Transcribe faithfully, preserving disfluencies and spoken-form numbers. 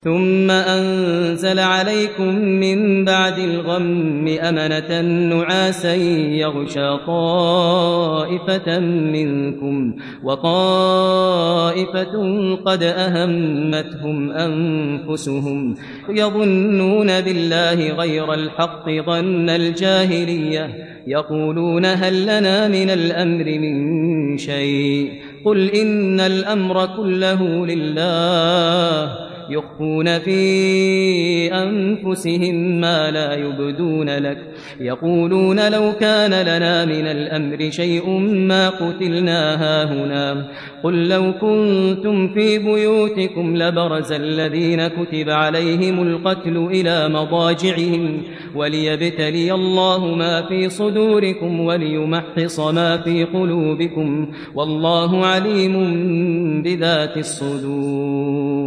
ثم أنزل عليكم من بعد الغم أمنة نعاسا يغشى طائفة منكم وطائفة قد أهمتهم أنفسهم يظنون بالله غير الحق ظن الجاهلية يقولون هل لنا من الأمر من شيء قل إن الأمر كله لله يخفون في أنفسهم ما لا يبدون لك يقولون لو كان لنا من الأمر شيء ما قتلنا هاهنا قل لو كنتم في بيوتكم لبرز الذين كتب عليهم القتل إلى مضاجعهم وليبتلي الله ما في صدوركم وليمحص ما في قلوبكم والله عليم بذات الصدور.